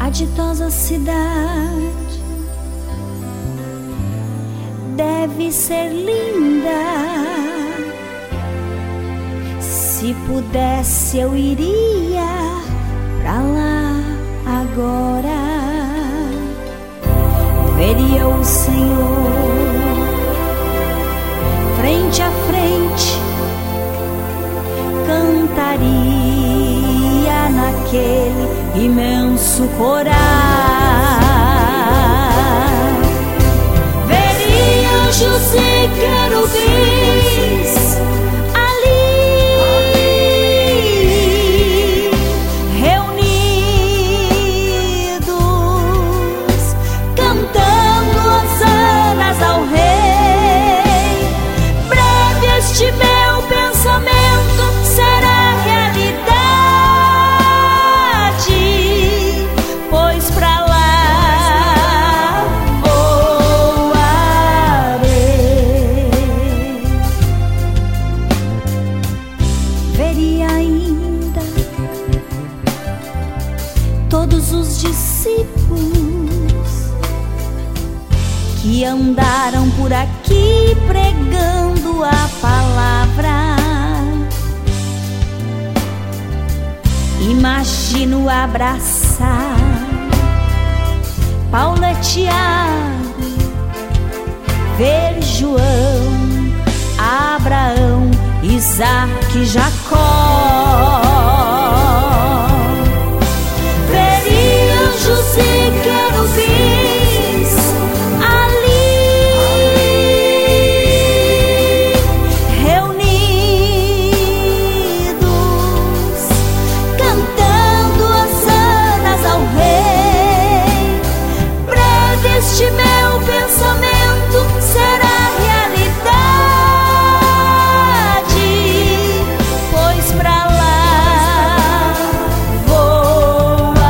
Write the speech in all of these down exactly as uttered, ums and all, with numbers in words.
A ditosa cidade deve ser linda. Se pudesse eu iria pra lá agora. Veria o Senhor frente a frente, cantaria naquele imenso coral. Veria anjos e querubins todos os discípulos que andaram por aqui pregando a palavra. Imagino abraçar Paulo e Tiago, ver João, Abraão, Isaque e Jacó. Anjos e querubins ali reunidos, cantando hosanas ao Rei. Breve este meu pensamento será realidade, pois pra lá vou.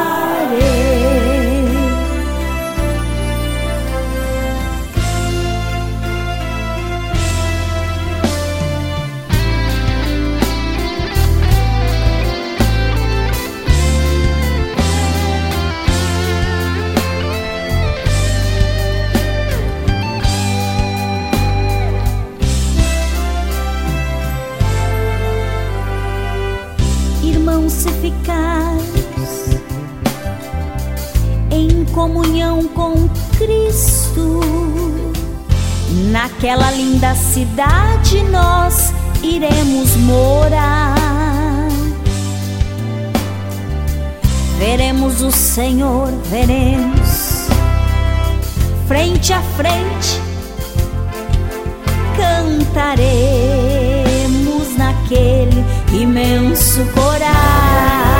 Irmãos, se ficarmos em comunhão com Cristo, naquela linda cidade nós iremos morar. Veremos o Senhor, veremos frente a frente, cantaremos naquele imenso coral.